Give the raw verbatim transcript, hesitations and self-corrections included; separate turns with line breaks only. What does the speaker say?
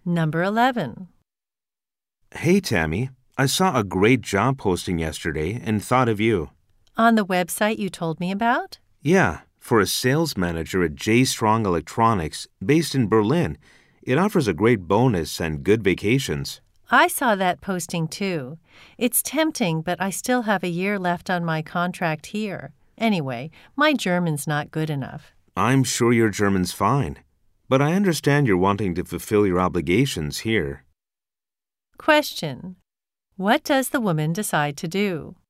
Number eleven.
Hey, Tammy, I saw a great job posting yesterday and thought of you.
On the website you told me about?
Yeah, for a sales manager at J. Strong Electronics, based in Berlin. It offers a great bonus and good vacations.
I saw that posting too. It's tempting, but I still have a year left on my contract here. Anyway, my German's not good enough.
I'm sure your German's fine, but I understand you're wanting to fulfill your obligations here.
Question. What does the woman decide to do?